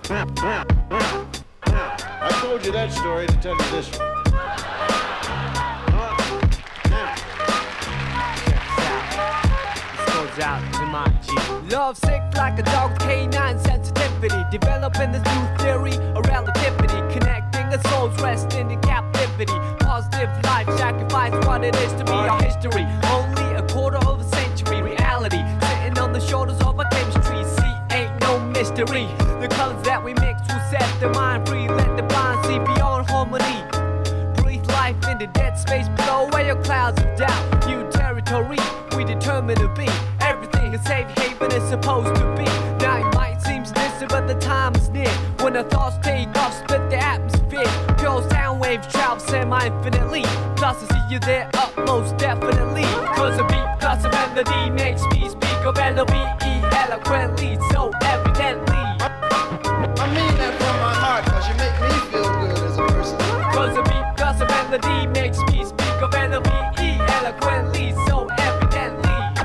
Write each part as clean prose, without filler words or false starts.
I told you that story to tell you this one. Out to my G. Love sick like a dog, canine sensitivity. Developing this new theory of relativity. Connecting a soul's resting in captivity. Positive life sacrifice what it is to be our history. Only a quarter of a century reality. Sitting on the shoulders of our chemistry. See, ain't no mystery. The colors that we mix will set the mind free. Let the blind see beyond harmony. Breathe life in the dead space. Blow away your clouds of doubt. New territory we determined to be. Everything a safe haven is supposed to be. Now it might seem distant, but the time is near. When the thoughts take off, split the atmosphere. Pure sound waves travel semi-infinitely. Plus I see you there up most definitely. Cause a beat plus a melody makes me speak of L-O-V-E eloquently, so evidently. I mean that from my heart, cause you make me feel good as a person. Cause a beat plus a melody makes me speak of L-O-V-E eloquently, so evidently.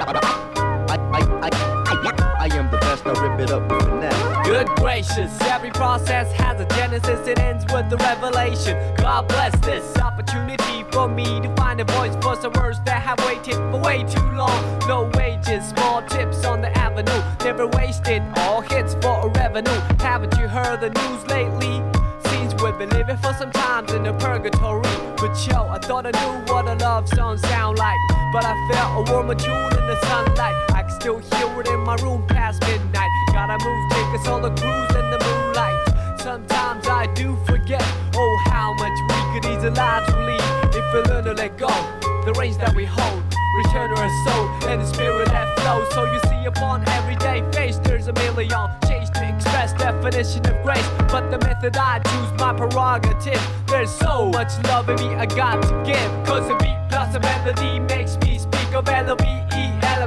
I am the best, I rip it up with finesse. Good gracious, every process has a genesis, it ends with the revelation. God bless this opportunity for me to find a voice for some words that have waited for way too long. No wages, small tips on the avenue, never wasted, all hits for a revenue. Haven't you heard the news lately? Seems we've been living for some times in a purgatory. But yo, I thought I knew what a love song sound like, but I felt a warmer tune in the sunlight. I can still hear it in my room past midnight. Gotta move, take a solo cruise in the moonlight. Sometimes I do forget, oh how much we could easily leave if we learn to let go. The reins that we hold, return to our soul and the spirit that flows. So you see upon everyday face there's a million change to express definition of grace, but the method I choose my prerogative. There's so much love in me I got to give. Cause a beat plus a melody makes me speak of L-O-V-E